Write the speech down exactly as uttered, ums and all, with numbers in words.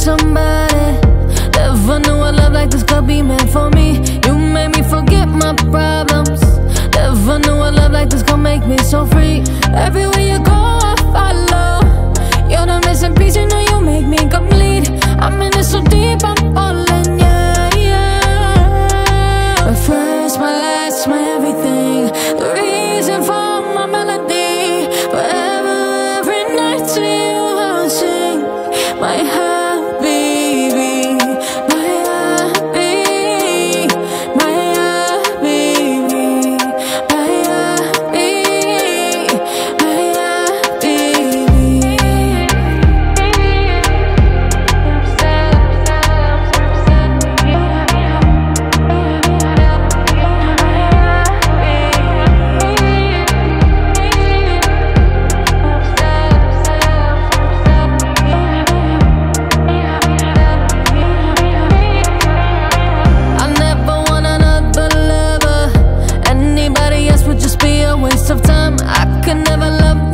somebody. Never knew a love like this could be meant for me. You made me forget my problems. Never knew a love like this could make me so free. Everywhere you go, I follow. You're the missing piece, you know you make me complete. I'm in it so deep, I'm falling, yeah, yeah. My first, my last, my everything. The reason for my melody. Forever, every night to you I'll sing. My habibi, my habibi, my habibi, my habibi, my of time. I could never love